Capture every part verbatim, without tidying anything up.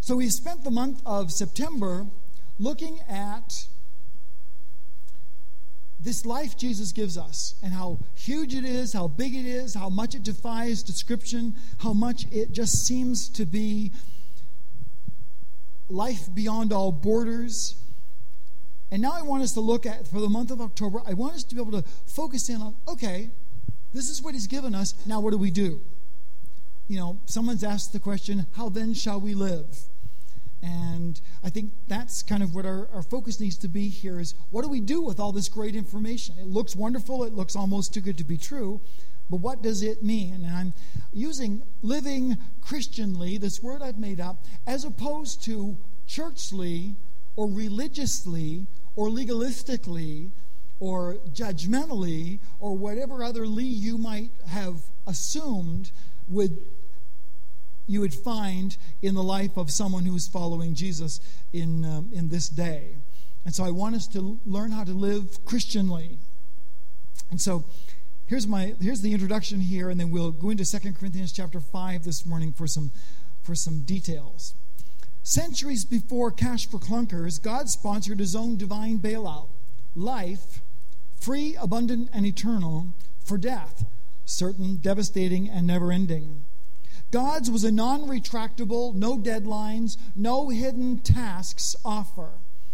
So we spent the month of September looking at this life Jesus gives us and how huge it is, how big it is, how much it defies description, how much it just seems to be life beyond all borders. And now I want us to look at, for the month of October, I want us to be able to focus in on, okay, this is what he's given us, now what do we do? You know, someone's asked the question, how then shall we live? And I think that's kind of what our, our focus needs to be here is, what do we do with all this great information? It looks wonderful, it looks almost too good to be true, but what does it mean? And I'm using living Christianly, this word I've made up, as opposed to churchly or religiously or legalistically or judgmentally or whatever other lee you might have assumed would you would find in the life of someone who is following Jesus in um, in this day. And so I want us to learn how to live Christianly. And so here's my here's the introduction here, and then we'll go into Second Corinthians chapter five this morning for some for some details. Centuries before Cash for Clunkers, God sponsored his own divine bailout. Life, free, abundant, and eternal, for death, certain, devastating, and never-ending. God's was a non-retractable, no deadlines, no hidden tasks offer.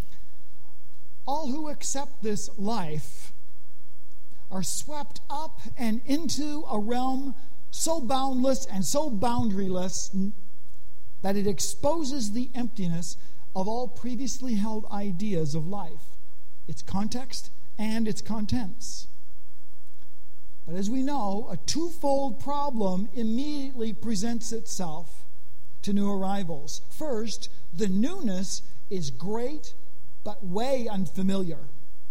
All who accept this life are swept up and into a realm so boundless and so boundaryless that it exposes the emptiness of all previously held ideas of life, its context and its contents. But as we know, a twofold problem immediately presents itself to new arrivals. First, the newness is great, but way unfamiliar.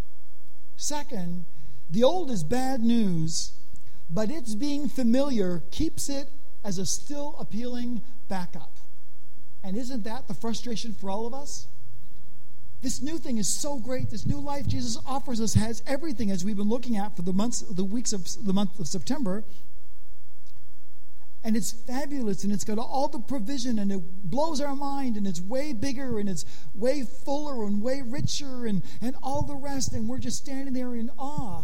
Second, the old is bad news, but its being familiar keeps it as a still appealing backup. And isn't that the frustration for all of us? This new thing is so great. This new life Jesus offers us has everything, as we've been looking at for the months, the weeks of the month of September. And it's fabulous, and it's got all the provision, and it blows our mind, and it's way bigger, and it's way fuller, and way richer, and, and all the rest, and we're just standing there in awe.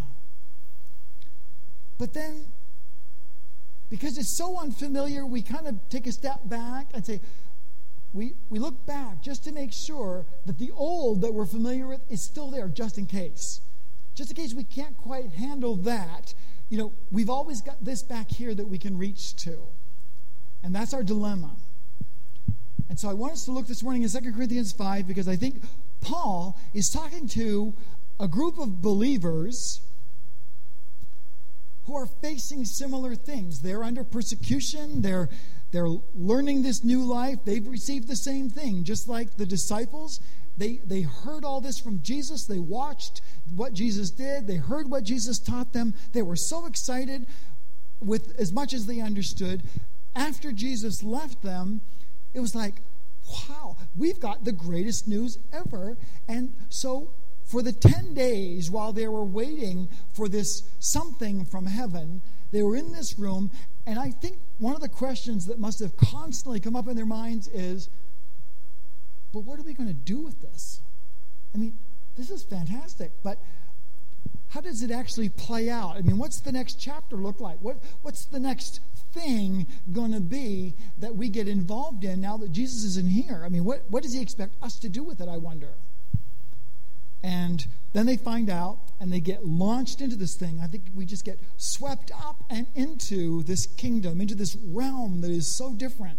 But then, because it's so unfamiliar, we kind of take a step back and say, We we look back just to make sure that the old that we're familiar with is still there, just in case. Just in case we can't quite handle that, you know, we've always got this back here that we can reach to. And that's our dilemma. And so I want us to look this morning in Second Corinthians five, because I think Paul is talking to a group of believers who are facing similar things. They're under persecution, they're They're learning this new life. They've received the same thing. Just like the disciples, they, they heard all this from Jesus. They watched what Jesus did. They heard what Jesus taught them. They were so excited with as much as they understood. After Jesus left them, it was like, wow, we've got the greatest news ever. And so for the ten days while they were waiting for this something from heaven, they were in this room, and I think one of the questions that must have constantly come up in their minds is, but what are we going to do with this? I mean, this is fantastic, but how does it actually play out? I mean, what's the next chapter look like? What What's the next thing going to be that we get involved in now that Jesus isn't here? I mean, what, what does he expect us to do with it, I wonder? And then they find out, and they get launched into this thing. I think we just get swept up and into this kingdom, into this realm that is so different.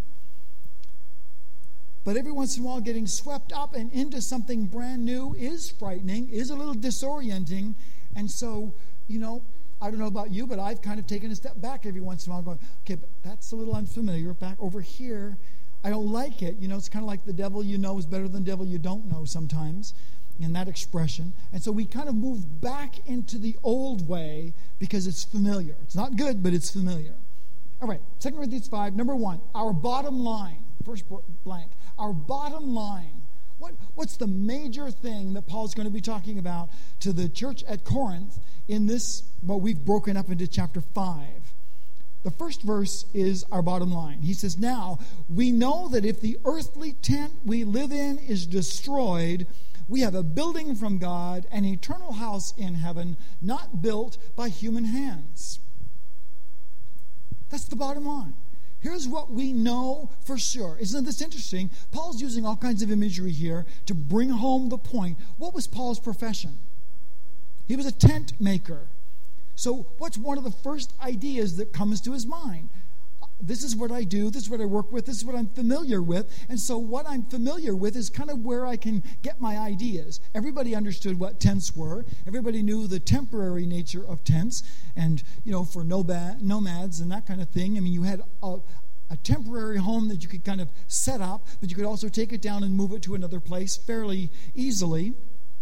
But every once in a while, getting swept up and into something brand new is frightening, is a little disorienting. And so, you know, I don't know about you, but I've kind of taken a step back every once in a while going, okay, but that's a little unfamiliar. Back over here, I don't like it. You know, it's kind of like the devil you know is better than the devil you don't know sometimes, in that expression. And so we kind of move back into the old way because it's familiar. It's not good, but it's familiar. All right, Second Corinthians five, number one, our bottom line. First blank. Our bottom line. What, what's the major thing that Paul's going to be talking about to the church at Corinth in this, what we've broken up into chapter five? The first verse is our bottom line. He says, now, we know that if the earthly tent we live in is destroyed, we have a building from God, an eternal house in heaven, not built by human hands. That's the bottom line. Here's what we know for sure. Isn't this interesting? Paul's using all kinds of imagery here to bring home the point. What was Paul's profession? He was a tent maker. So what's one of the first ideas that comes to his mind? This is what I do. This is what I work with. This is what I'm familiar with. And so what I'm familiar with is kind of where I can get my ideas. Everybody understood what tents were. Everybody knew the temporary nature of tents. And, you know, for nomads and that kind of thing. I mean, you had a, a temporary home that you could kind of set up, but you could also take it down and move it to another place fairly easily.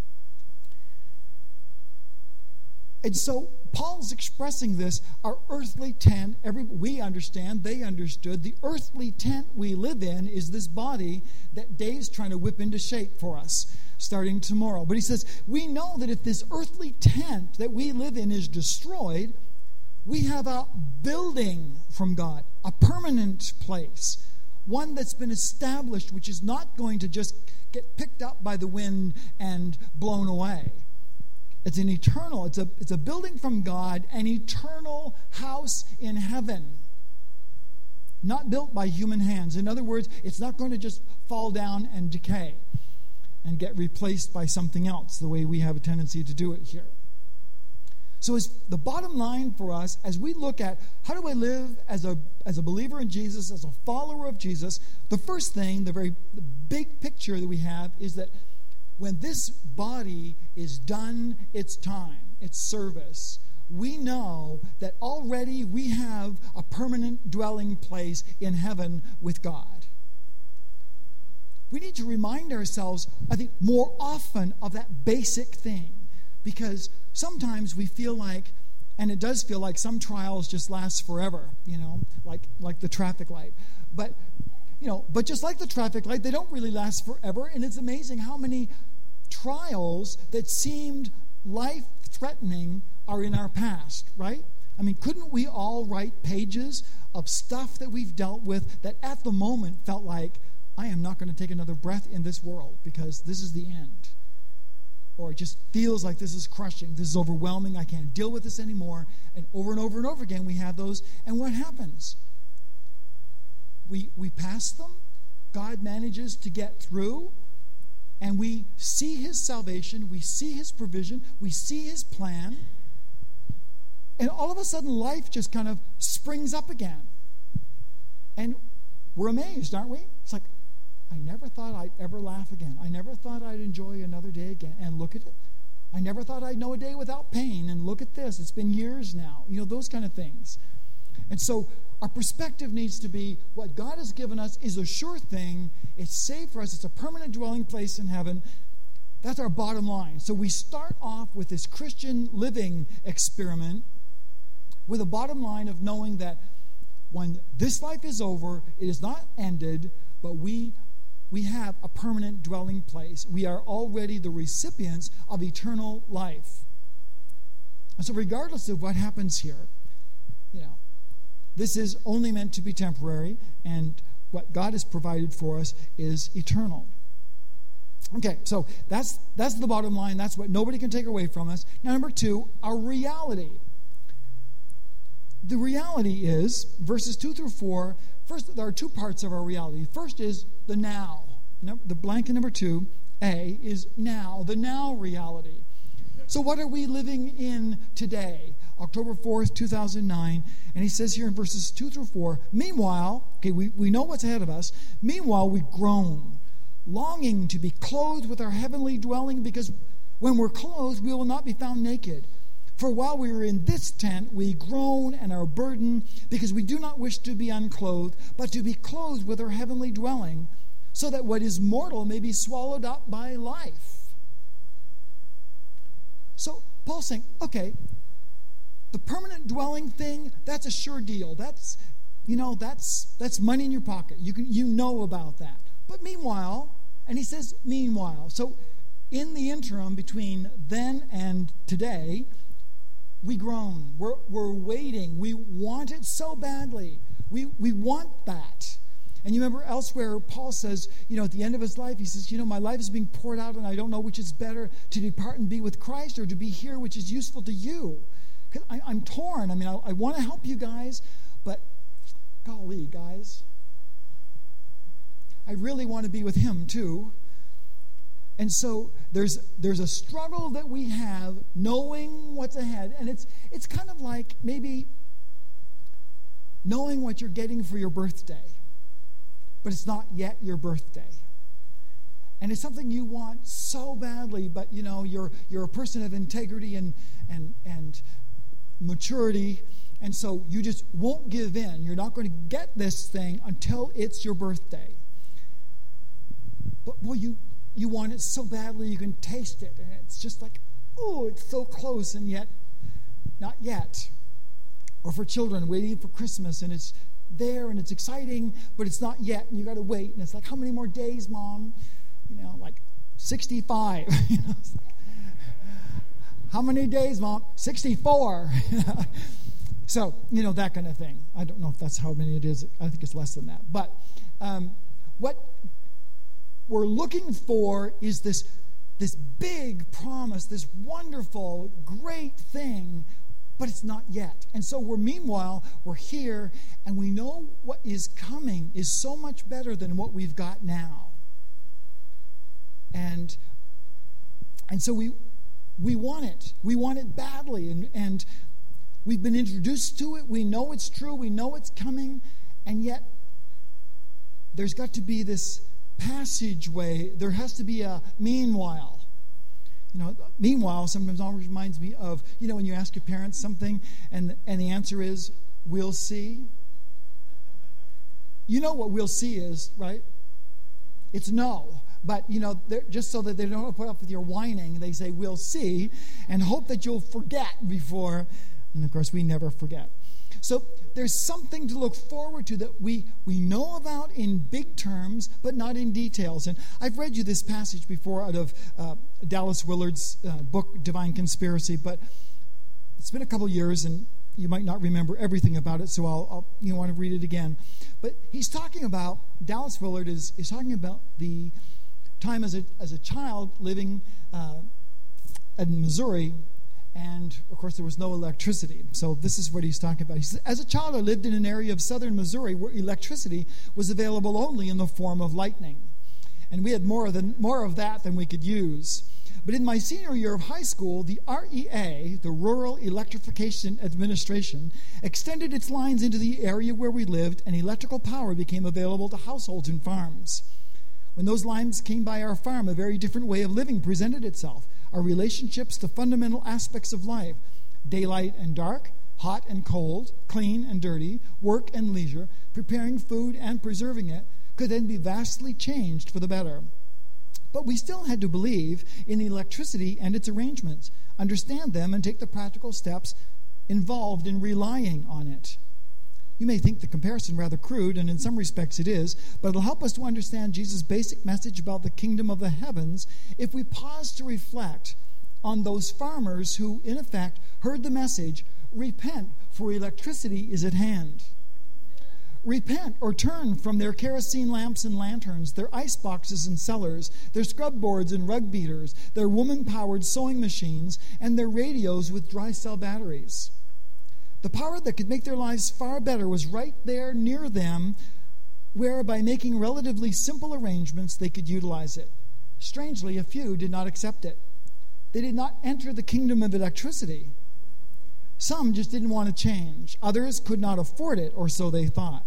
And so Paul's expressing this, our earthly tent, every, we understand, they understood, the earthly tent we live in is this body that Dave's trying to whip into shape for us starting tomorrow. But he says, we know that if this earthly tent that we live in is destroyed, we have a building from God, a permanent place, one that's been established, which is not going to just get picked up by the wind and blown away. It's an eternal, it's a, it's a building from God, an eternal house in heaven, not built by human hands. In other words, it's not going to just fall down and decay and get replaced by something else, the way we have a tendency to do it here. So as the bottom line for us, as we look at how do I live as a, as a believer in Jesus, as a follower of Jesus, the first thing, the very the big picture that we have is that when this body is done its time, its service, we know that already we have a permanent dwelling place in heaven with God. We need to remind ourselves, I think, more often of that basic thing, because sometimes we feel like, and it does feel like some trials just last forever, you know, like like the traffic light. But You know, but just like the traffic light, they don't really last forever. And it's amazing how many trials that seemed life-threatening are in our past, right? I mean, couldn't we all write pages of stuff that we've dealt with that at the moment felt like, I am not going to take another breath in this world because this is the end. Or it just feels like this is crushing. This is overwhelming. I can't deal with this anymore. And over and over and over again, we have those. And what happens? We we pass them. God manages to get through. And we see his salvation. We see his provision. We see his plan. And all of a sudden, life just kind of springs up again. And we're amazed, aren't we? It's like, I never thought I'd ever laugh again. I never thought I'd enjoy another day again. And look at it. I never thought I'd know a day without pain. And look at this. It's been years now. You know, those kind of things. And so our perspective needs to be what God has given us is a sure thing. It's safe for us. It's a permanent dwelling place in heaven. That's our bottom line. So we start off with this Christian living experiment with a bottom line of knowing that when this life is over, it is not ended, but we we have a permanent dwelling place. We are already the recipients of eternal life. And so regardless of what happens here, you know, this is only meant to be temporary, and what God has provided for us is eternal. Okay, so that's that's the bottom line. That's what nobody can take away from us. Now, number two, our reality. The reality is, verses two through four, first, there are two parts of our reality. First is the now. The blank in number two, A, is now, the now reality. So what are we living in today? October fourth, two thousand nine, and he says here in verses two through four, meanwhile, okay, we, we know what's ahead of us. Meanwhile, we groan, longing to be clothed with our heavenly dwelling, because when we're clothed, we will not be found naked. For while we are in this tent, we groan and are burdened, because we do not wish to be unclothed, but to be clothed with our heavenly dwelling, so that what is mortal may be swallowed up by life. So Paul's saying, okay, the permanent dwelling thing, that's a sure deal. That's, you know, that's that's money in your pocket. You can you know about that. But meanwhile, and he says meanwhile, so in the interim between then and today, we groan. We're, we're waiting. We want it so badly. We, we want that. And you remember elsewhere, Paul says, you know, at the end of his life, he says, you know, my life is being poured out and I don't know which is better, to depart and be with Christ or to be here, which is useful to you. I, I'm torn. I mean, I, I want to help you guys, but golly, guys, I really want to be with him too. And so there's there's a struggle that we have knowing what's ahead. And it's it's kind of like maybe knowing what you're getting for your birthday, but it's not yet your birthday. And it's something you want so badly, but you know, you're you're a person of integrity and and and maturity, and so you just won't give in. You're not going to get this thing until it's your birthday. But boy, you You want it so badly, you can taste it. And it's just like, oh, it's so close, and yet, not yet. Or for children, waiting for Christmas, and it's there, and it's exciting, but it's not yet, and you got to wait. And it's like, how many more days, Mom? You know, like sixty-five. You know, it's like, how many days, Mom? sixty-four. So, you know, that kind of thing. I don't know if that's how many it is. I think it's less than that. But um, what we're looking for is this, this big promise, this wonderful, great thing, but it's not yet. And so we're, meanwhile, we're here, and we know what is coming is so much better than what we've got now. And, and so we we want it. We want it badly, and, and we've been introduced to it. We know it's true. We know it's coming, and yet there's got to be this passageway. There has to be a meanwhile. You know, meanwhile sometimes always reminds me of, you know, when you ask your parents something and and the answer is, we'll see. You know what we'll see is, right? It's no. But, you know, just so that they don't put up with your whining, they say, we'll see, and hope that you'll forget before. And, of course, we never forget. So there's something to look forward to that we, we know about in big terms, but not in details. And I've read you this passage before out of uh, Dallas Willard's uh, book, Divine Conspiracy, but it's been a couple years, and you might not remember everything about it, so I'll, I'll you know, want to read it again. But he's talking about, Dallas Willard is, is talking about the time as a, as a child living uh, in Missouri. And, of course, there was no electricity. So this is what he's talking about. He says, as a child, I lived in an area of southern Missouri where electricity was available only in the form of lightning. And we had more, than, more of that than we could use. But in my senior year of high school, the R E A, the Rural Electrification Administration, extended its lines into the area where we lived, and electrical power became available to households and farms. When those lines came by our farm, a very different way of living presented itself. Our relationships to fundamental aspects of life, daylight and dark, hot and cold, clean and dirty, work and leisure, preparing food and preserving it, could then be vastly changed for the better. But we still had to believe in electricity and its arrangements, understand them, and take the practical steps involved in relying on it. You may think the comparison rather crude, and in some respects it is, but it'll help us to understand Jesus' basic message about the kingdom of the heavens if we pause to reflect on those farmers who, in effect, heard the message, repent, for electricity is at hand. Repent or turn from their kerosene lamps and lanterns, their ice boxes and cellars, their scrub boards and rug beaters, their woman-powered sewing machines, and their radios with dry cell batteries. The power that could make their lives far better was right there near them, where by making relatively simple arrangements they could utilize it. Strangely, a few did not accept it. They did not enter the kingdom of electricity. Some just didn't want to change. Others could not afford it, or so they thought.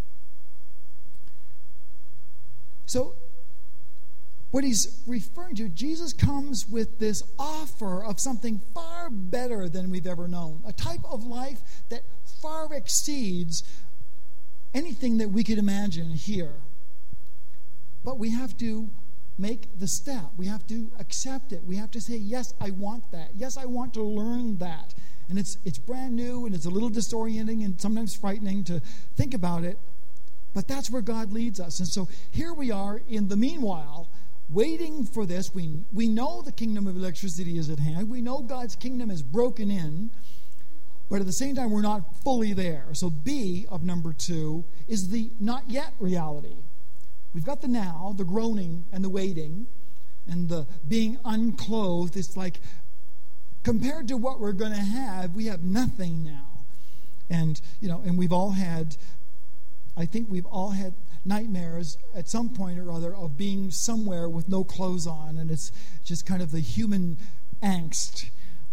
So, what he's referring to, Jesus comes with this offer of something far better than we've ever known. A type of life that far exceeds anything that we could imagine here. But we have to make the step. We have to accept it. We have to say, yes, I want that. Yes, I want to learn that. And it's it's brand new, and it's a little disorienting and sometimes frightening to think about it. But that's where God leads us. And so here we are in the meanwhile, waiting for this. We, we know the kingdom of electricity is at hand. We know God's kingdom is broken in. But at the same time, we're not fully there. So B of number two is the not yet reality. We've got the now, the groaning and the waiting, and the being unclothed. It's like, compared to what we're going to have, we have nothing now. And, you know, and we've all had, I think we've all had nightmares at some point or other of being somewhere with no clothes on. And it's just kind of the human angst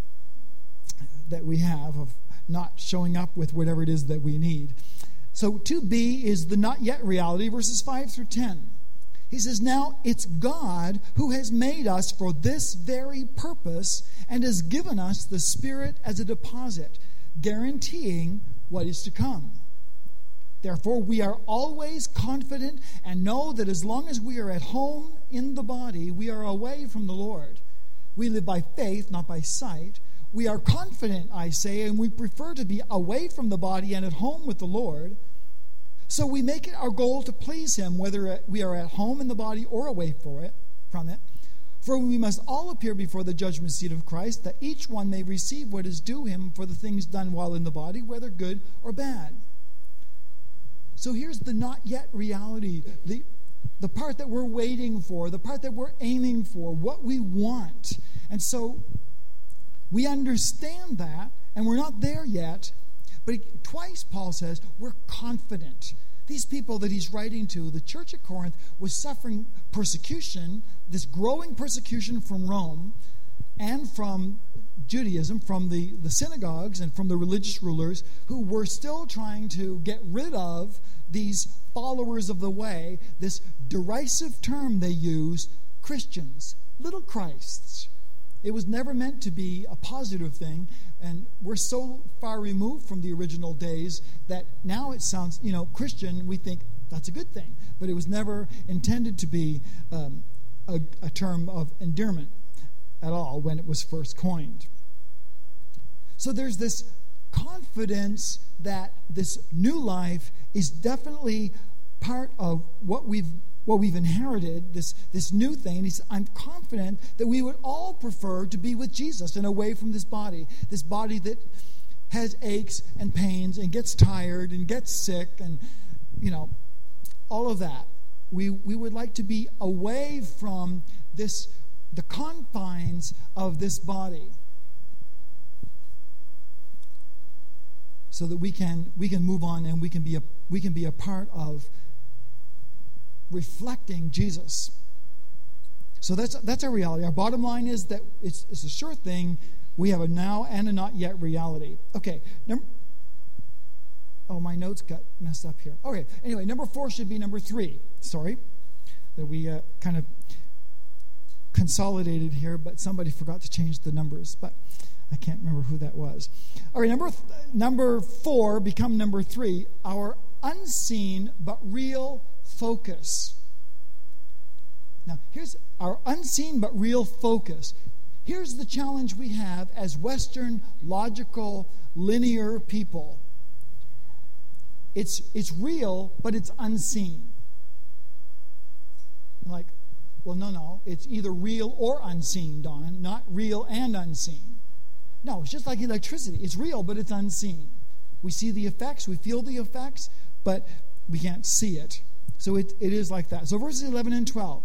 that we have of not showing up with whatever it is that we need. So two B is the not yet reality, verses five through ten. He says, now it's God who has made us for this very purpose and has given us the Spirit as a deposit, guaranteeing what is to come. Therefore, we are always confident and know that as long as we are at home in the body, we are away from the Lord. We live by faith, not by sight. We are confident, I say, and we prefer to be away from the body and at home with the Lord. So we make it our goal to please Him, whether we are at home in the body or away for it, from it. For we must all appear before the judgment seat of Christ, that each one may receive what is due him for the things done while in the body, whether good or bad. So here's the not yet reality, the, the part that we're waiting for, the part that we're aiming for, what we want. And so we understand that, and we're not there yet, but he, twice Paul says we're confident. These people that he's writing to, the church at Corinth, was suffering persecution, this growing persecution from Rome and from Judaism, from the, the synagogues and from the religious rulers who were still trying to get rid of these followers of the way, this derisive term they use, Christians, little Christs. It was never meant to be a positive thing, and we're so far removed from the original days that now it sounds, you know, Christian, we think that's a good thing, but it was never intended to be um, a, a term of endearment at all when it was first coined. So there's this confidence that this new life is definitely part of what we've what we've inherited, this, this new thing. He said, I'm confident that we would all prefer to be with Jesus and away from this body, this body that has aches and pains and gets tired and gets sick and, you know, all of that. We we would like to be away from this, the confines of this body, so that we can we can move on and we can be a we can be a part of reflecting Jesus. So that's that's our reality. Our bottom line is that it's it's a sure thing. We have a now and a not yet reality. Okay. Number, oh, my notes got messed up here. Okay. Anyway, number four should be number three. Sorry that we uh, kind of consolidated here, but somebody forgot to change the numbers. But I can't remember who that was. All right, number th- number four become number three. Our unseen but real focus. Now, here's our unseen but real focus. Here's the challenge we have as Western, logical, linear people. It's it's real, but it's unseen. Like, well, no, no. It's either real or unseen, Don, not real and unseen. No, it's just like electricity. It's real, but it's unseen. We see the effects, we feel the effects, but we can't see it. So it, it is like that. So verses eleven and twelve.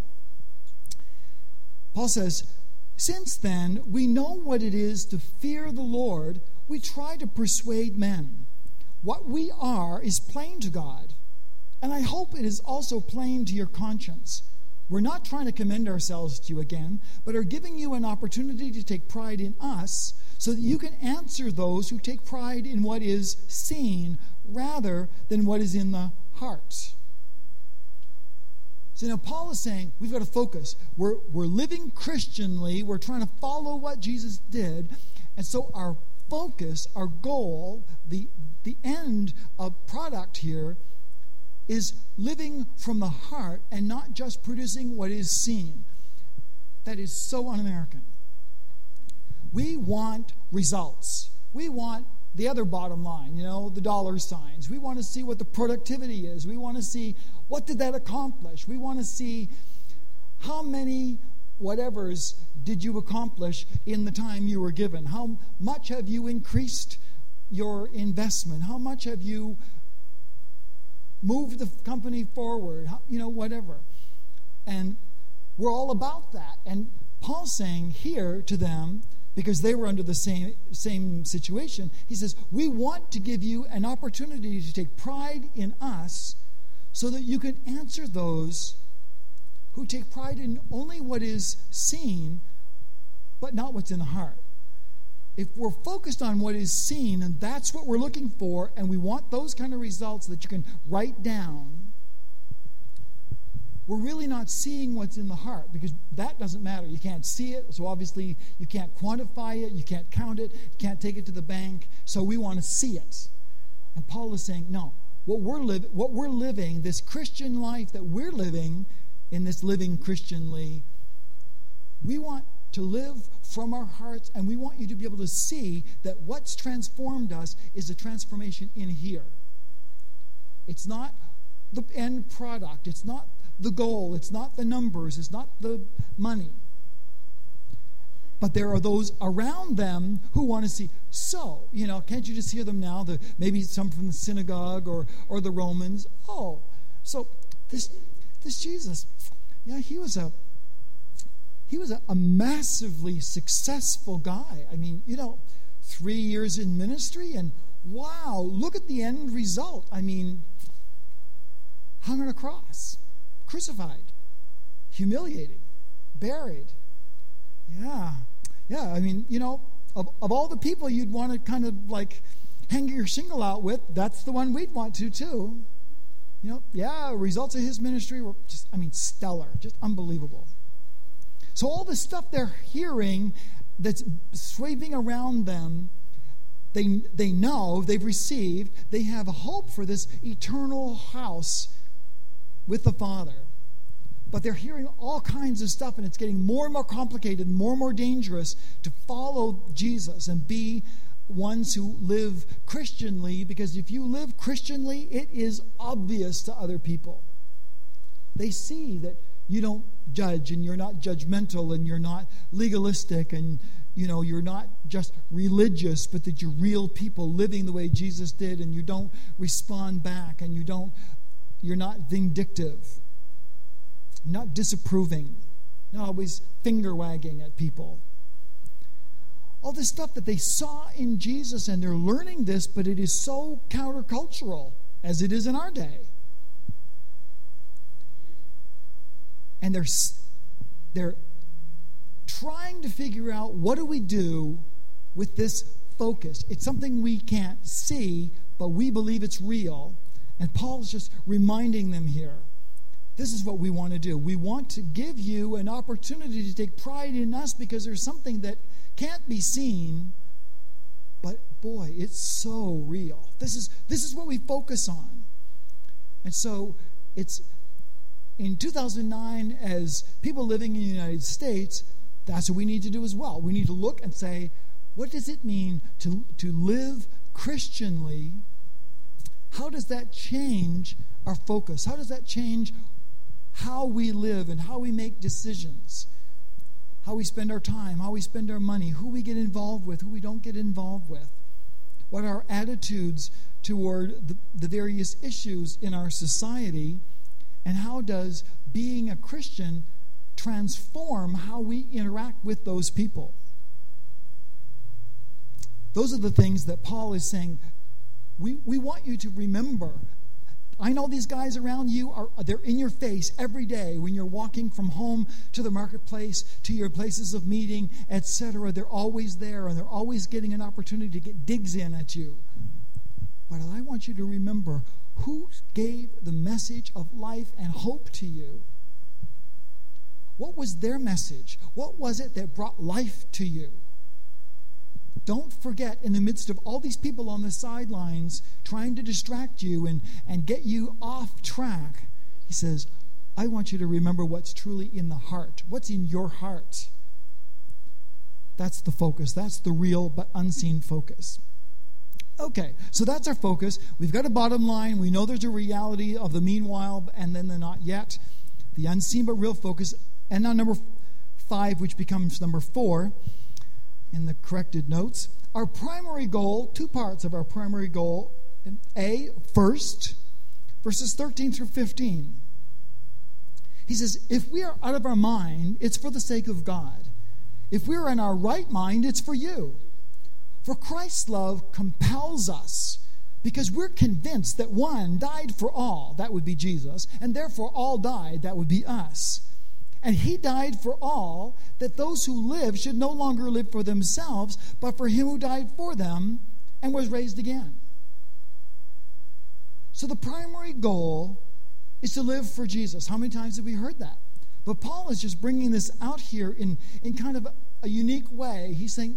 Paul says, since then we know what it is to fear the Lord, we try to persuade men. What we are is plain to God, and I hope it is also plain to your conscience. We're not trying to commend ourselves to you again, but are giving you an opportunity to take pride in us so that you can answer those who take pride in what is seen rather than what is in the heart. So now Paul is saying we've got to focus. We're, we're living Christianly. We're trying to follow what Jesus did. And so our focus, our goal, the, the end of product here is living from the heart and not just producing what is seen. That is so un-American. We want results. We want the other bottom line, you know, the dollar signs. We want to see what the productivity is. We want to see what did that accomplish. We want to see how many whatevers did you accomplish in the time you were given. How much have you increased your investment? How much have you moved the company forward? How, you know, whatever. And we're all about that. And Paul's saying here to them, because they were under the same same situation, he says, we want to give you an opportunity to take pride in us so that you can answer those who take pride in only what is seen, but not what's in the heart. If we're focused on what is seen, and that's what we're looking for, and we want those kind of results that you can write down, we're really not seeing what's in the heart, because that doesn't matter. You can't see it, so obviously you can't quantify it, you can't count it, you can't take it to the bank, so we want to see it. And Paul is saying, no, what we're, li- what we're living, this Christian life that we're living in this living Christianly, we want to live from our hearts, and we want you to be able to see that what's transformed us is a transformation in here. It's not the end product. It's not the goal. It's not the numbers. It's not the money. But there are those around them who want to see. So, you know, can't you just hear them now? The, maybe some from the synagogue or or the Romans. Oh, so this this Jesus, yeah, he was a he was a, a massively successful guy. I mean, you know, three years in ministry, and wow, look at the end result. I mean, hung on a cross, crucified, humiliated, buried. Yeah, yeah. I mean, you know, of, of all the people you'd want to kind of like hang your shingle out with, that's the one we'd want to too. You know, yeah, results of his ministry were just, I mean, stellar, just unbelievable. So all the stuff they're hearing that's sweeping around them, they they know, they've received, they have a hope for this eternal house with the Father. But they're hearing all kinds of stuff, and it's getting more and more complicated, more and more dangerous to follow Jesus and be ones who live Christianly, because if you live Christianly, it is obvious to other people. They see that you don't judge, and you're not judgmental, and you're not legalistic, and you know you're not just religious, but that you're real people living the way Jesus did, and you don't respond back, and you don't you're not vindictive, you're not disapproving, not always finger wagging at people. All this stuff that they saw in Jesus, and they're learning this, but it is so countercultural as it is in our day. And they're they're trying to figure out, what do we do with this focus? It's something we can't see, but we believe it's real. And Paul's just reminding them here, this is what we want to do. We want to give you an opportunity to take pride in us, because there's something that can't be seen, but boy, it's so real. This is this is what we focus on. And so it's in two thousand nine, as people living in the United States, that's what we need to do as well. We need to look and say, what does it mean to, to live Christianly? How does that change our focus? How does that change how we live and how we make decisions? How we spend our time, how we spend our money, who we get involved with, who we don't get involved with? What are our attitudes toward the, the various issues in our society? And how does being a Christian transform how we interact with those people? Those are the things that Paul is saying. We, we want you to remember. I know these guys around you, are they're in your face every day when you're walking from home to the marketplace, to your places of meeting, et cetera. They're always there, and they're always getting an opportunity to get digs in at you. But I want you to remember who gave the message of life and hope to you. What was their message? What was it that brought life to you? Don't forget, in the midst of all these people on the sidelines trying to distract you and, and get you off track, he says, I want you to remember what's truly in the heart. What's in your heart? That's the focus. That's the real but unseen focus. Okay, so that's our focus. We've got a bottom line. We know there's a reality of the meanwhile and then the not yet. The unseen but real focus. And now number five, which becomes number four in the corrected notes. our primary goal, two parts of our primary goal. A, first, verses thirteen through fifteen. He says, if we are out of our mind, it's for the sake of God. If we're in our right mind, it's for you. For Christ's love compels us, because we're convinced that one died for all, that would be Jesus, and therefore all died, that would be us. And he died for all, that those who live should no longer live for themselves, but for him who died for them and was raised again. So the primary goal is to live for Jesus. How many times have we heard that? But Paul is just bringing this out here in, in kind of a unique way. He's saying,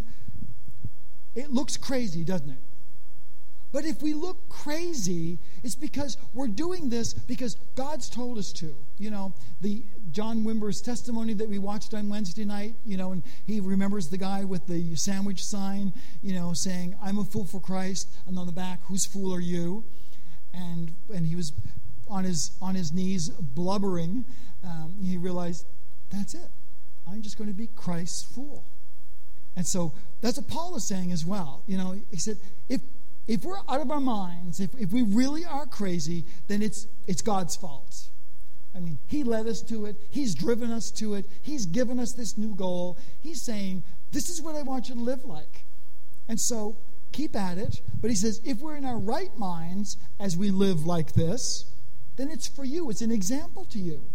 it looks crazy, doesn't it? But if we look crazy, it's because we're doing this because God's told us to. You know, the John Wimber's testimony that we watched on Wednesday night, you know, and he remembers the guy with the sandwich sign, you know, saying, I'm a fool for Christ, and on the back, whose fool are you? And and he was on his on his knees blubbering. Um, he realized, that's it. I'm just going to be Christ's fool. And so that's what Paul is saying as well. You know, he said, if if we're out of our minds, if, if we really are crazy, then it's it's God's fault. I mean, he led us to it. He's driven us to it. He's given us this new goal. He's saying, this is what I want you to live like. And so keep at it. But he says, if we're in our right minds as we live like this, then it's for you. It's an example to you.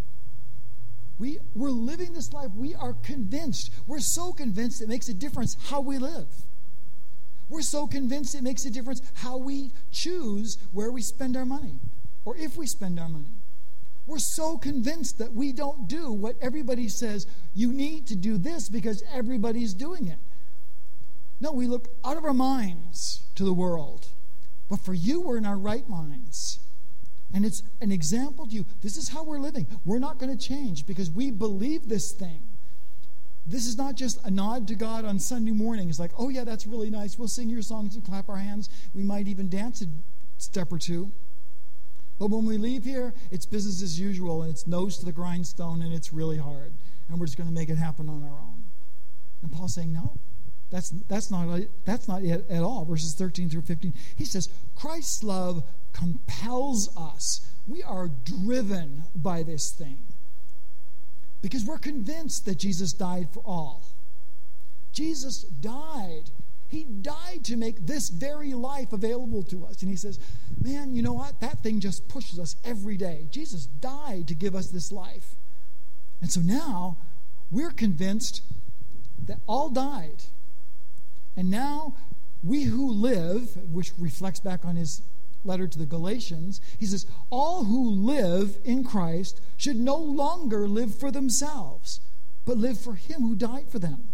We, we're living this life. We are convinced. We're so convinced it makes a difference how we live. We're so convinced it makes a difference how we choose where we spend our money, or if we spend our money. We're so convinced that we don't do what everybody says, you need to do this because everybody's doing it. No, we look out of our minds to the world. But for you, we're in our right minds. And it's an example to you. This is how we're living. We're not going to change because we believe this thing. This is not just a nod to God on Sunday morning. It's like, oh yeah, that's really nice. We'll sing your songs and clap our hands. We might even dance a step or two. But when we leave here, it's business as usual, and it's nose to the grindstone, and it's really hard. And we're just going to make it happen on our own. And Paul's saying, no. That's that's not that's not it at all. Verses thirteen through fifteen. He says, Christ's love compels us. We are driven by this thing. Because we're convinced that Jesus died for all. Jesus died. He died to make this very life available to us. And he says, man, you know what? That thing just pushes us every day. Jesus died to give us this life. And so now we're convinced that all died. And now we who live, which reflects back on his letter to the Galatians, he says, all who live in Christ should no longer live for themselves, but live for him who died for them.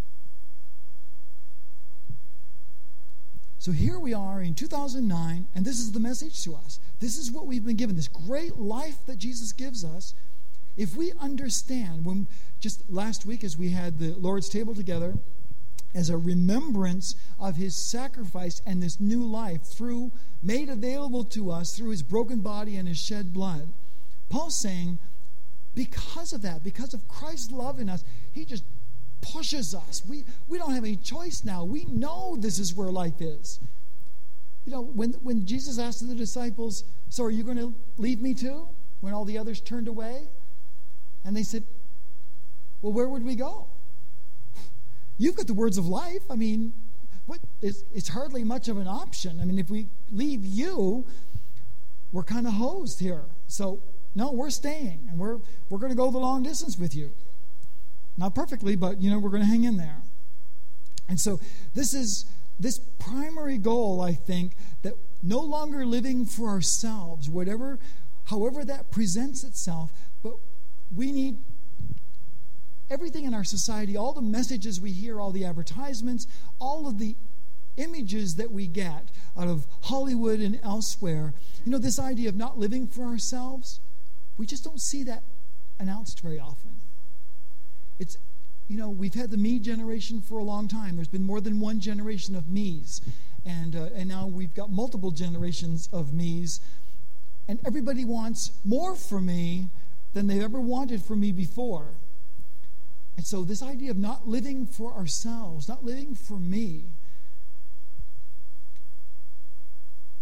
So here we are in two thousand nine, and this is the message to us. This is what we've been given, this great life that Jesus gives us. If we understand, when just last week as we had the Lord's table together, as a remembrance of his sacrifice and this new life through made available to us through his broken body and his shed blood, Paul's saying, because of that, because of Christ's love in us, he just pushes us. We we don't have any choice now. We know this is where life is. You know, when, when Jesus asked the disciples, so are you going to leave me too? When all the others turned away? And they said, well, where would we go? You've got the words of life. I mean, what? It's, it's hardly much of an option. I mean, if we leave you, we're kind of hosed here. So, no, we're staying, and we're we're going to go the long distance with you. Not perfectly, but, you know, we're going to hang in there. And so this is this primary goal, I think, that no longer living for ourselves, whatever, however that presents itself, but we need everything in our society, all the messages we hear, all the advertisements, all of the images that we get out of Hollywood and elsewhere, you know, this idea of not living for ourselves, we just don't see that announced very often. It's, you know, we've had the me generation for a long time. There's been more than one generation of me's. And, uh, and now we've got multiple generations of me's. And everybody wants more from me than they've ever wanted from me before. And so this idea of not living for ourselves, not living for me,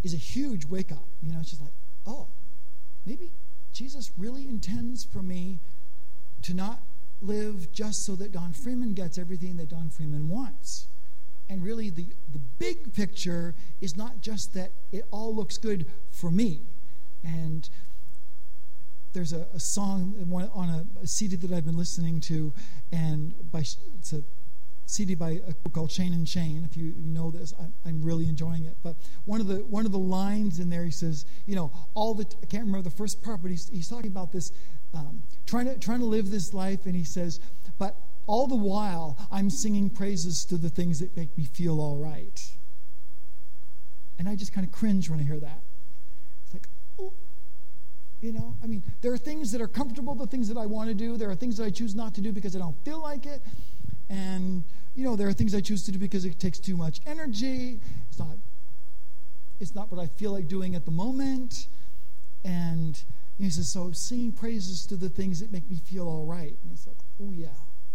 is a huge wake up. You know, it's just like, oh, maybe Jesus really intends for me to not live just so that Don Freeman gets everything that Don Freeman wants. And really the, the big picture is not just that it all looks good for me. And there's a, a song on a, a C D that I've been listening to, and by it's a C D by a group called Shane and Shane. If you, you know this, I, I'm really enjoying it. But one of the one of the lines in there, he says, you know, all the I can't remember the first part, but he's he's talking about this, um, trying to trying to live this life, and he says, but all the while I'm singing praises to the things that make me feel all right. And I just kind of cringe when I hear that. It's like, oh. You know, I mean, there are things that are comfortable, the things that I want to do. There are things that I choose not to do because I don't feel like it. And, you know, there are things I choose to do because it takes too much energy. It's not, it's not what I feel like doing at the moment. And he says, so singing praises to the things that make me feel all right. And it's like, oh, yeah.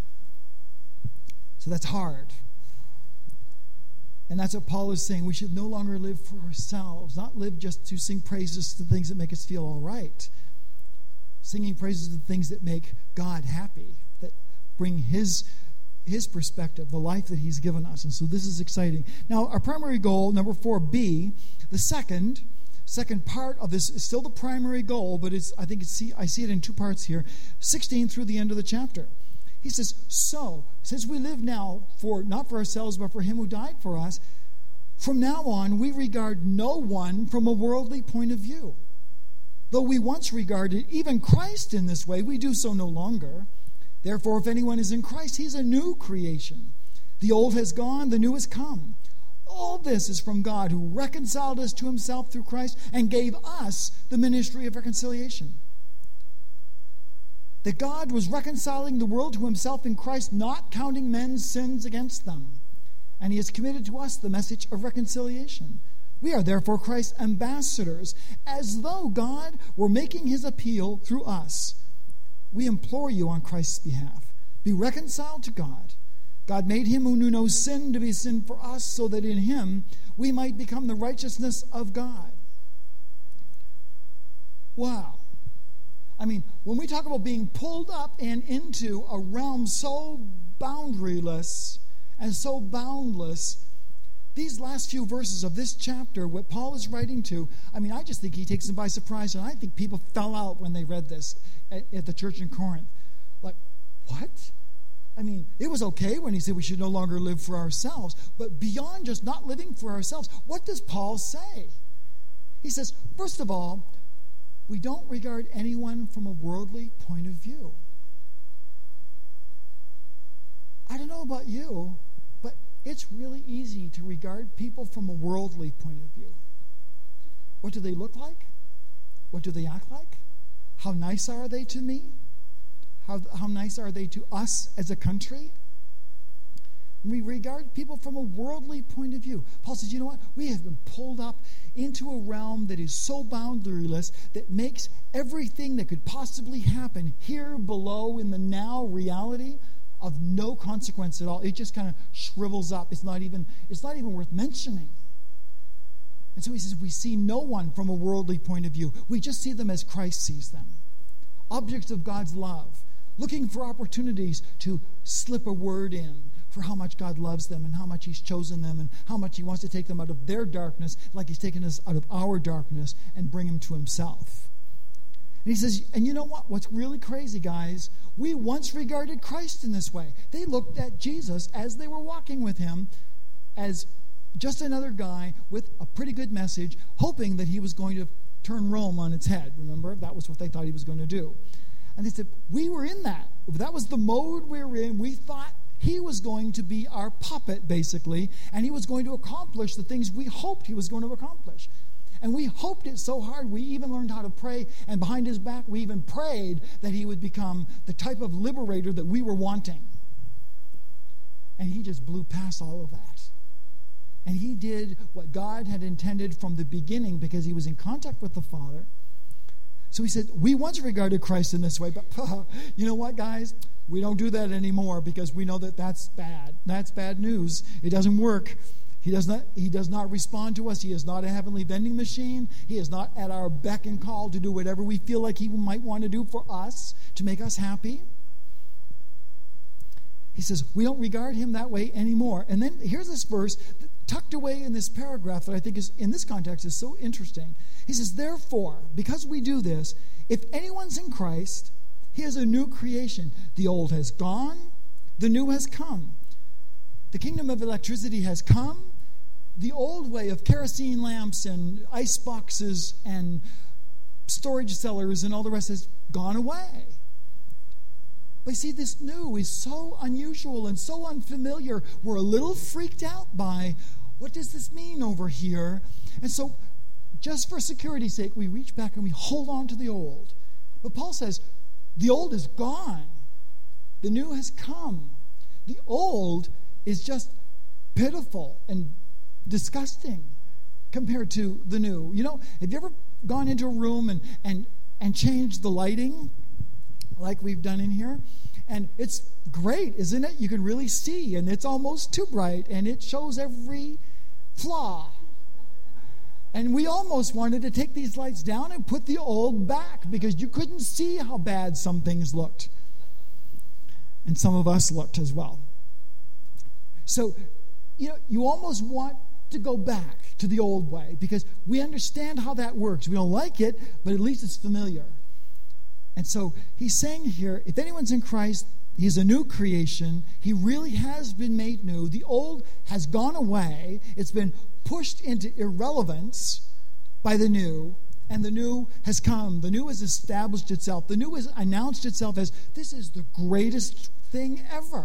So that's hard. And that's what Paul is saying. We should no longer live for ourselves, not live just to sing praises to the things that make us feel all right. Singing praises to the things that make God happy, that bring his, his perspective, the life that he's given us. And so this is exciting. Now, our primary goal, number four B, the second, second part of this is still the primary goal, but it's I think it's, I see it in two parts here, sixteen through the end of the chapter. He says, so, since we live now for not for ourselves, but for him who died for us, from now on we regard no one from a worldly point of view. Though we once regarded even Christ in this way, we do so no longer. Therefore, if anyone is in Christ, he's a new creation. The old has gone, the new has come. All this is from God, who reconciled us to himself through Christ and gave us the ministry of reconciliation. That God was reconciling the world to himself in Christ, not counting men's sins against them. And he has committed to us the message of reconciliation. We are therefore Christ's ambassadors, as though God were making his appeal through us. We implore you on Christ's behalf, be reconciled to God. God made him who knew no sin to be sin for us, so that in him we might become the righteousness of God. Wow. I mean, when we talk about being pulled up and into a realm so boundaryless and so boundless, these last few verses of this chapter, what Paul is writing to, I mean, I just think he takes them by surprise, and I think people fell out when they read this at, at the church in Corinth. Like, what? I mean, it was okay when he said we should no longer live for ourselves, but beyond just not living for ourselves, what does Paul say? He says, first of all, we don't regard anyone from a worldly point of view. I don't know about you, but it's really easy to regard people from a worldly point of view. What do they look like? What do they act like? How nice are they to me? How, how nice are they to us as a country? We regard people from a worldly point of view. Paul says, you know what? We have been pulled up into a realm that is so boundaryless that makes everything that could possibly happen here below in the now reality of no consequence at all. It just kind of shrivels up. It's not even, it's not even worth mentioning. And so he says, we see no one from a worldly point of view. We just see them as Christ sees them. Objects of God's love, looking for opportunities to slip a word in for how much God loves them and how much he's chosen them and how much he wants to take them out of their darkness like he's taken us out of our darkness and bring them to himself. And he says, and you know what? What's really crazy, guys, we once regarded Christ in this way. They looked at Jesus as they were walking with him as just another guy with a pretty good message, hoping that he was going to turn Rome on its head. Remember? That was what they thought he was going to do. And they said, we were in that. That was the mode we were in. We thought he was going to be our puppet, basically, and he was going to accomplish the things we hoped he was going to accomplish. And we hoped it so hard, we even learned how to pray, and behind his back, we even prayed that he would become the type of liberator that we were wanting. And he just blew past all of that. And he did what God had intended from the beginning because he was in contact with the Father. So he said, we once regarded Christ in this way, but you know what, guys? We don't do that anymore because we know that that's bad. That's bad news. It doesn't work. He does not, he does not respond to us. He is not a heavenly vending machine. He is not at our beck and call to do whatever we feel like he might want to do for us to make us happy. He says, we don't regard him that way anymore. And then here's this verse tucked away in this paragraph that I think is, in this context, is so interesting. He says, therefore, because we do this, if anyone's in Christ, he is a new creation. The old has gone, the new has come. The kingdom of electricity has come. The old way of kerosene lamps and ice boxes and storage cellars and all the rest has gone away. But you see, this new is so unusual and so unfamiliar. We're a little freaked out by, what does this mean over here? And so, just for security's sake, we reach back and we hold on to the old. But Paul says, the old is gone. The new has come. The old is just pitiful and disgusting compared to the new. You know, have you ever gone into a room and, and, and changed the lighting like we've done in here? And it's great, isn't it? You can really see, and it's almost too bright, and it shows every flaw. And we almost wanted to take these lights down and put the old back because you couldn't see how bad some things looked. And some of us looked as well. So, you know, you almost want to go back to the old way because we understand how that works. We don't like it, but at least it's familiar. And so he's saying here, if anyone's in Christ, he's a new creation. He really has been made new. The old has gone away. It's been pushed into irrelevance by the new, and the new has come. The new has established itself. The new has announced itself as, this is the greatest thing ever.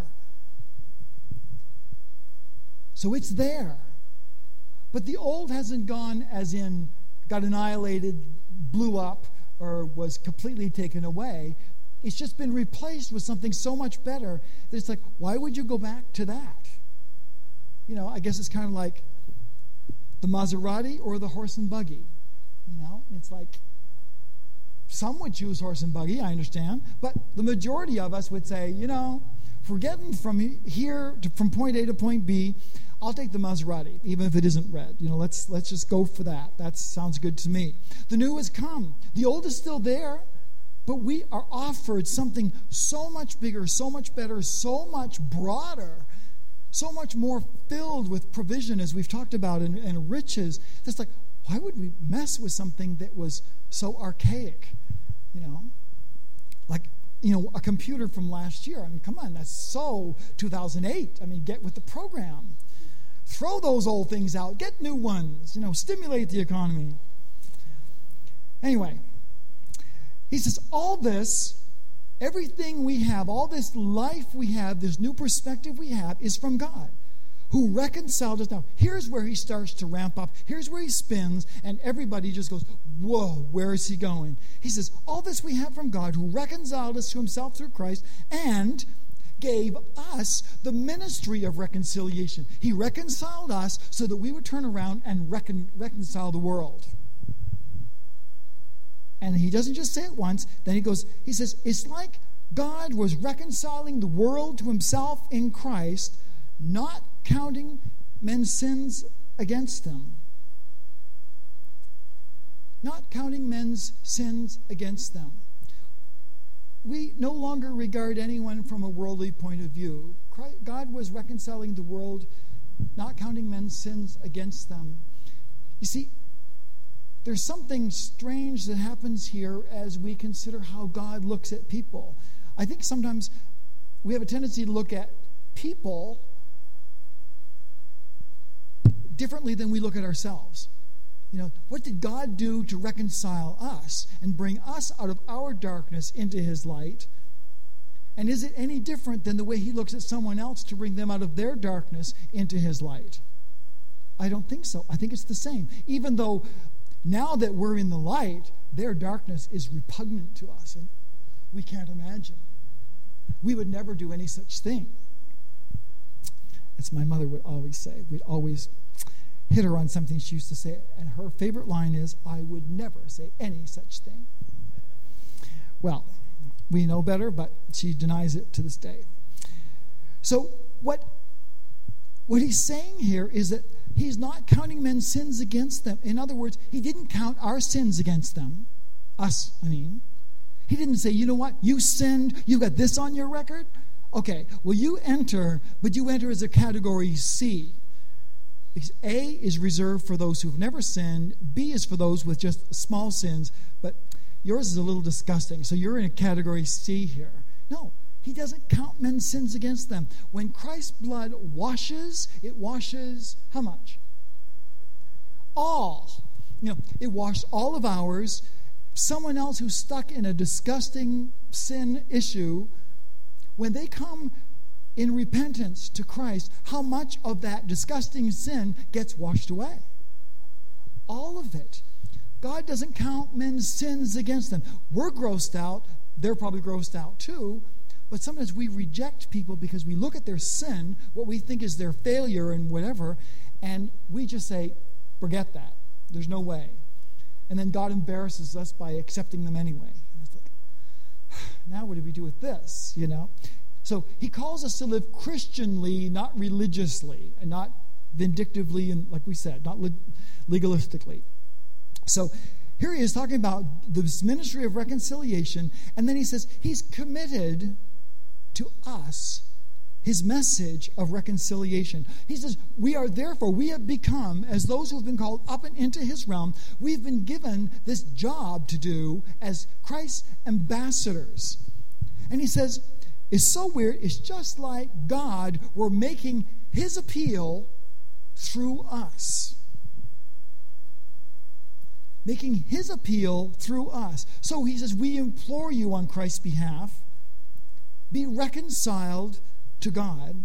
So it's there. But the old hasn't gone as in got annihilated, blew up, or was completely taken away. It's just been replaced with something so much better that it's like, why would you go back to that? You know, I guess it's kind of like the Maserati or the horse and buggy. You know, it's like some would choose horse and buggy, I understand, but the majority of us would say, you know, if we're getting from here to, from point A to point B, I'll take the Maserati, even if it isn't red. You know, let's let's just go for that. That sounds good to me. The new has come. The old is still there, but we are offered something so much bigger, so much better, so much broader, so much more filled with provision, as we've talked about, and, and riches. That's like, why would we mess with something that was so archaic? You know, like, you know, a computer from last year. I mean, come on, that's so two thousand eight. I mean, get with the program. Throw those old things out. Get new ones. You know, stimulate the economy. Anyway, he says, all this, everything we have, all this life we have, this new perspective we have is from God, who reconciled us. Now, here's where he starts to ramp up. Here's where he spins, and everybody just goes, whoa, where is he going? He says, all this we have from God, who reconciled us to himself through Christ, and gave us the ministry of reconciliation. He reconciled us so that we would turn around and recon- reconcile the world. And he doesn't just say it once, then he goes, he says, it's like God was reconciling the world to himself in Christ, not counting men's sins against them. Not counting men's sins against them. We no longer regard anyone from a worldly point of view. Christ, God was reconciling the world, not counting men's sins against them. You see, there's something strange that happens here as we consider how God looks at people. I think sometimes we have a tendency to look at people differently than we look at ourselves. You know, what did God do to reconcile us and bring us out of our darkness into his light? And is it any different than the way he looks at someone else to bring them out of their darkness into his light? I don't think so. I think it's the same. Even though now that we're in the light, their darkness is repugnant to us, and we can't imagine. We would never do any such thing. As my mother would always say. We'd always hit her on something she used to say, and her favorite line is, I would never say any such thing. Well, we know better, but she denies it to this day. So what, what he's saying here is that he's not counting men's sins against them. In other words, he didn't count our sins against them. Us, I mean. He didn't say, you know what, you sinned, you got this on your record? Okay, well, you enter, but you enter as a category C. Because A is reserved for those who've never sinned. B is for those with just small sins. But yours is a little disgusting. So you're in a category C here. No, he doesn't count men's sins against them. When Christ's blood washes, it washes how much? All. You know, it washed all of ours. Someone else who's stuck in a disgusting sin issue, when they come in repentance to Christ, how much of that disgusting sin gets washed away? All of it. God doesn't count men's sins against them. We're grossed out. They're probably grossed out too. But sometimes we reject people because we look at their sin, what we think is their failure and whatever, and we just say, forget that. There's no way. And then God embarrasses us by accepting them anyway. And it's like, now what do we do with this, you know? So he calls us to live Christianly, not religiously, and not vindictively, and like we said, not legalistically. So here he is talking about this ministry of reconciliation, and then he says he's committed to us his message of reconciliation. He says, we are therefore, we have become, as those who have been called up and into his realm, we've been given this job to do as Christ's ambassadors. And he says, it's so weird, it's just like God were making his appeal through us. Making his appeal through us. So he says, we implore you on Christ's behalf, be reconciled to God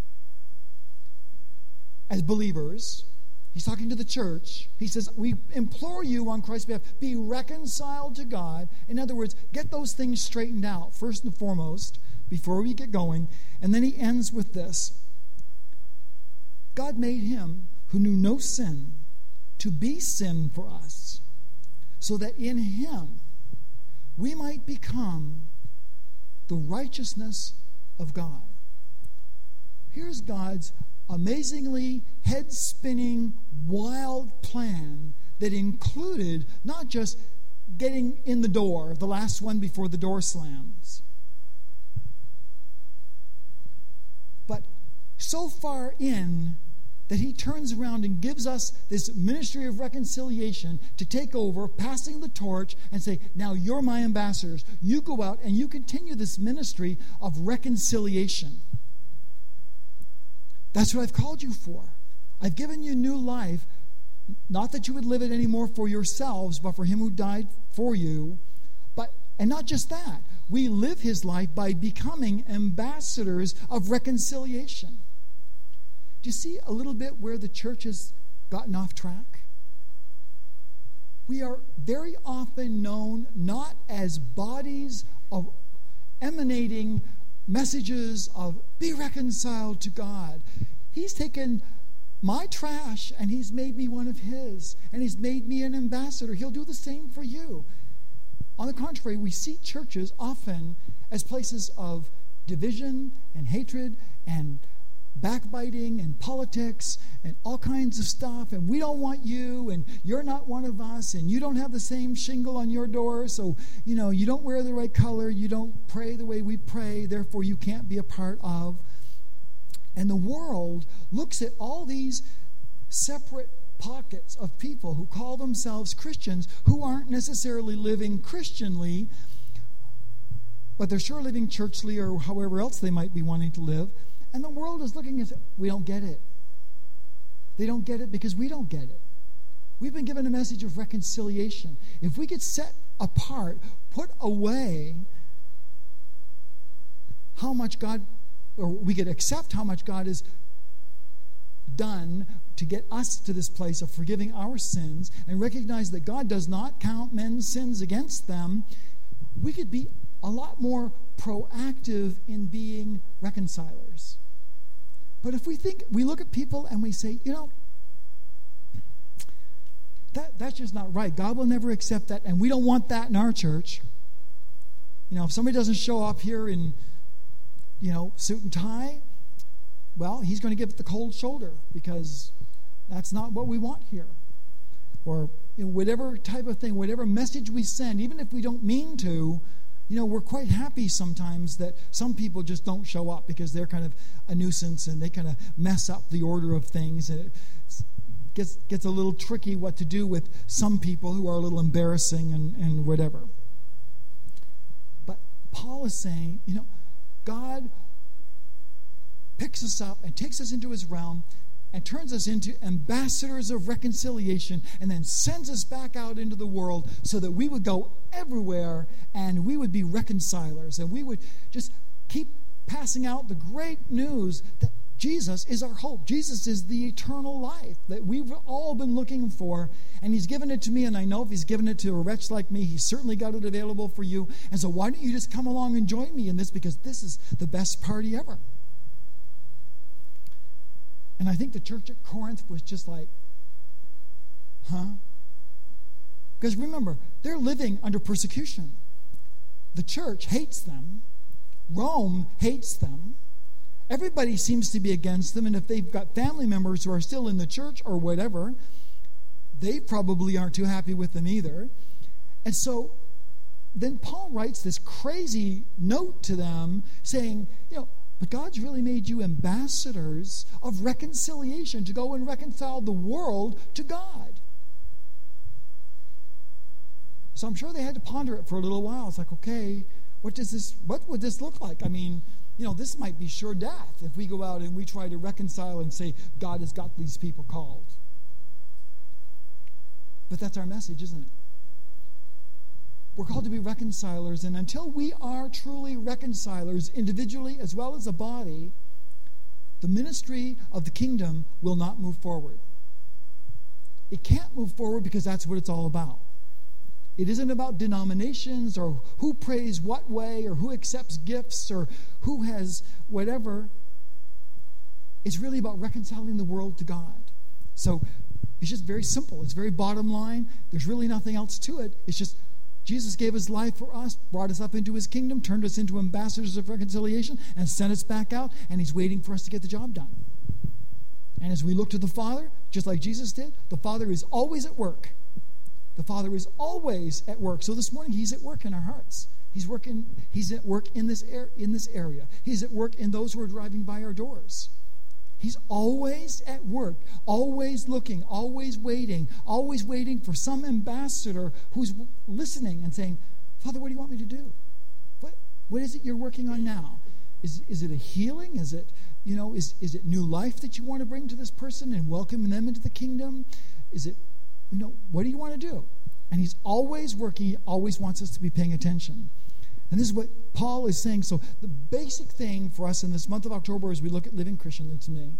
as believers. He's talking to the church. He says, we implore you on Christ's behalf, be reconciled to God. In other words, get those things straightened out first and foremost before we get going. And then he ends with this. God made him who knew no sin to be sin for us, so that in him we might become the righteousness of God. Here's God's amazingly head-spinning, wild plan that included not just getting in the door, the last one before the door slams, but so far in that he turns around and gives us this ministry of reconciliation to take over, passing the torch and say, now you're my ambassadors. You go out and you continue this ministry of reconciliation. That's what I've called you for. I've given you new life, not that you would live it anymore for yourselves, but for him who died for you. But and not just that, we live his life by becoming ambassadors of reconciliation. Do you see a little bit where the church has gotten off track? We are very often known not as bodies of emanating messages of be reconciled to God. He's taken my trash and he's made me one of his, and he's made me an ambassador. He'll do the same for you. On the contrary, we see churches often as places of division and hatred and backbiting and politics and all kinds of stuff, and we don't want you, and you're not one of us, and you don't have the same shingle on your door, so you know you don't wear the right color, you don't pray the way we pray, therefore you can't be a part of. And the world looks at all these separate pockets of people who call themselves Christians who aren't necessarily living Christianly, but they're sure living churchly or however else they might be wanting to live. And the world is looking and saying, we don't get it. They don't get it because we don't get it. We've been given a message of reconciliation. If we get set apart, put away how much God, or we could accept how much God has done to get us to this place of forgiving our sins and recognize that God does not count men's sins against them, we could be a lot more proactive in being reconcilers. But if we think, we look at people and we say, you know, that that's just not right. God will never accept that, and we don't want that in our church. You know, if somebody doesn't show up here in, you know, suit and tie, well, he's going to give it the cold shoulder because That's not what we want here. Or you know, whatever type of thing, whatever message we send, even if we don't mean to, you know, we're quite happy sometimes that some people just don't show up because they're kind of a nuisance and they kind of mess up the order of things. And it gets, gets a little tricky what to do with some people who are a little embarrassing and, and whatever. But Paul is saying, you know, God picks us up and takes us into his realm and turns us into ambassadors of reconciliation and then sends us back out into the world so that we would go everywhere and we would be reconcilers and we would just keep passing out the great news that Jesus is our hope. Jesus is the eternal life that we've all been looking for, and he's given it to me, and I know if he's given it to a wretch like me, he's certainly got it available for you. And so why don't you just come along and join me in this, because this is the best party ever. And I think the church at Corinth was just like, huh? Because remember, they're living under persecution. The church hates them. Rome hates them. Everybody seems to be against them. And if they've got family members who are still in the church or whatever, they probably aren't too happy with them either. And so then Paul writes this crazy note to them saying, you know, but God's really made you ambassadors of reconciliation to go and reconcile the world to God. So I'm sure they had to ponder it for a little while. It's like, okay, what does this, what would this look like? I mean, you know, this might be sure death if we go out and we try to reconcile and say, God has got these people called. But that's our message, isn't it? We're called to be reconcilers, and until we are truly reconcilers, individually as well as a body, the ministry of the kingdom will not move forward. It can't move forward because that's what it's all about. It isn't about denominations or who prays what way or who accepts gifts or who has whatever. It's really about reconciling the world to God. So it's just very simple. It's very bottom line. There's really nothing else to it. It's just Jesus gave his life for us, brought us up into his kingdom, turned us into ambassadors of reconciliation, and sent us back out, and he's waiting for us to get the job done. And as we look to the Father, just like Jesus did, the Father is always at work. The Father is always at work. So this morning, he's at work in our hearts. He's working. He's at work in this air, in this area. He's at work in those who are driving by our doors. He's always at work, always looking, always waiting, always waiting for some ambassador who's listening and saying, Father, what do you want me to do? What what is it you're working on now? Is is it a healing? Is it, you know, is, is it new life that you want to bring to this person and welcome them into the kingdom? Is it, you know, what do you want to do? And he's always working. He always wants us to be paying attention. And this is what Paul is saying. So the basic thing for us in this month of October as we look at living Christianly to me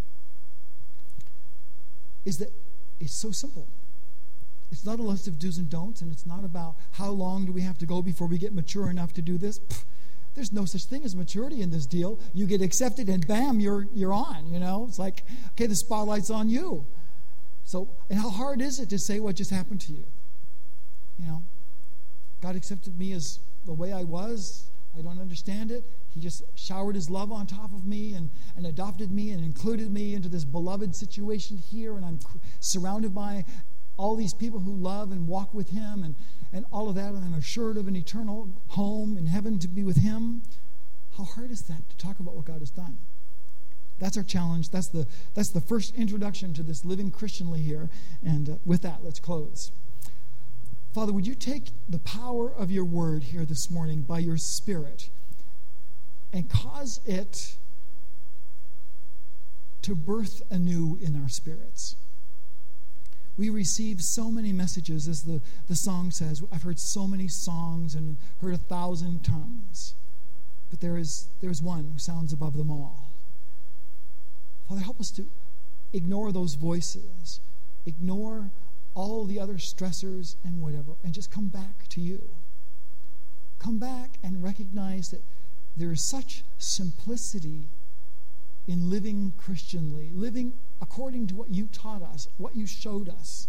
is that it's so simple. It's not a list of do's and don'ts, and it's not about how long do we have to go before we get mature enough to do this. Pfft, there's no such thing as maturity in this deal. You get accepted and bam, you're you're on, you know. It's like, okay, the spotlight's on you. So, and how hard is it to say what just happened to you? You know, God accepted me as the way I was. I don't understand it. He just showered his love on top of me and, and adopted me and included me into this beloved situation here, and I'm surrounded by all these people who love and walk with him and, and all of that, and I'm assured of an eternal home in heaven to be with him. How hard is that to talk about what God has done? That's our challenge. That's the, that's the first introduction to this living Christianly here. And uh, with that, let's close. Father, would you take the power of your word here this morning by your Spirit and cause it to birth anew in our spirits? We receive so many messages, as the, the song says. I've heard so many songs and heard a thousand tongues. But there is, there is one who sounds above them all. Father, help us to ignore those voices. Ignore all the other stressors and whatever, and just come back to you. Come back and recognize that there is such simplicity in living Christianly, living according to what you taught us, what you showed us,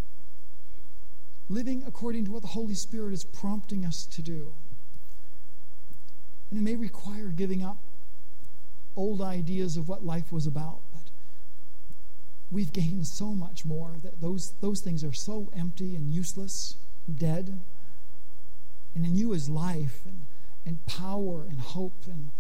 living according to what the Holy Spirit is prompting us to do. And it may require giving up old ideas of what life was about, but we've gained so much more. That those those things are so empty and useless, dead. And in you is life and, and power and hope and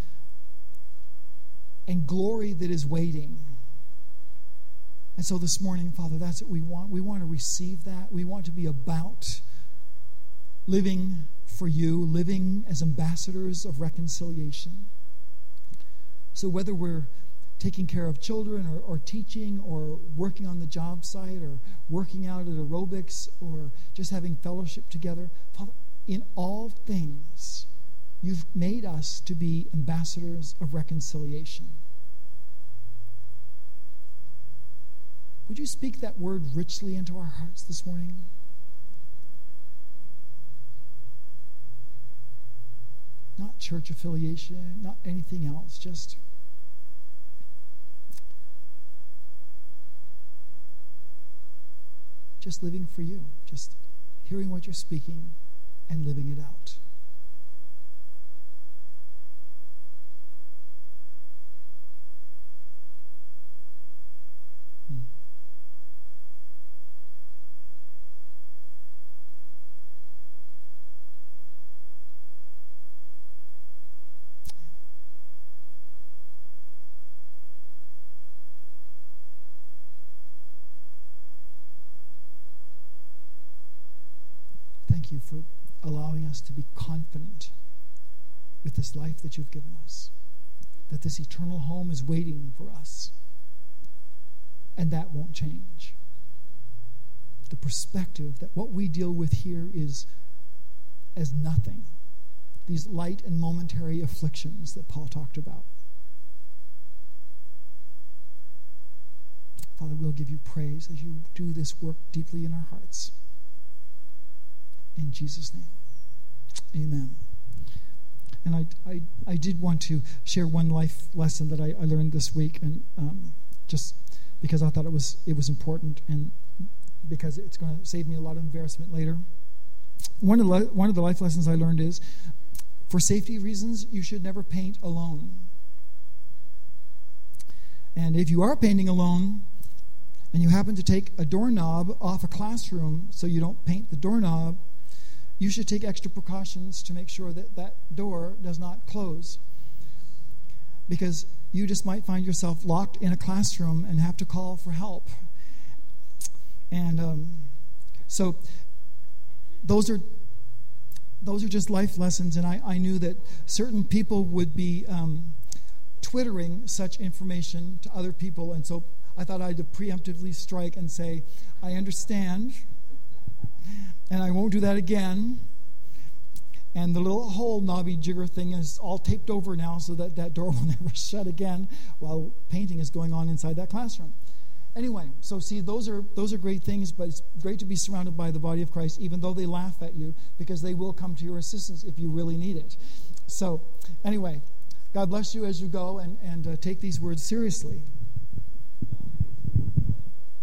and glory that is waiting. And so this morning, Father, that's what we want. We want to receive that. We want to be about living for you, living as ambassadors of reconciliation. So whether we're taking care of children or, or teaching or working on the job site or working out at aerobics or just having fellowship together, Father, in all things, you've made us to be ambassadors of reconciliation. Would you speak that word richly into our hearts this morning? Not church affiliation, not anything else, just just living for you, just hearing what you're speaking and living it out. Hmm. Thank you for allowing us to be confident with this life that you've given us, that this eternal home is waiting for us, and that won't change. The perspective that what we deal with here is as nothing, these light and momentary afflictions that Paul talked about. Father, we'll give you praise as you do this work deeply in our hearts. In Jesus' name, amen. And I, I, I did want to share one life lesson that I, I learned this week, and um, just because I thought it was it was important, and because it's going to save me a lot of embarrassment later. One of the one of the life lessons I learned is, for safety reasons, you should never paint alone. And if you are painting alone, and you happen to take a doorknob off a classroom so you don't paint the doorknob, you should take extra precautions to make sure that that door does not close. Because you just might find yourself locked in a classroom and have to call for help. And um, so those are those are just life lessons. And I, I knew that certain people would be um, twittering such information to other people. And so I thought I'd preemptively strike and say, I understand, and I won't do that again. And the little whole knobby jigger thing is all taped over now so that that door will never shut again while painting is going on inside that classroom. Anyway, so see, those are those are great things, but it's great to be surrounded by the body of Christ, even though they laugh at you, because they will come to your assistance if you really need it. So anyway, God bless you as you go, and, and uh, take these words seriously.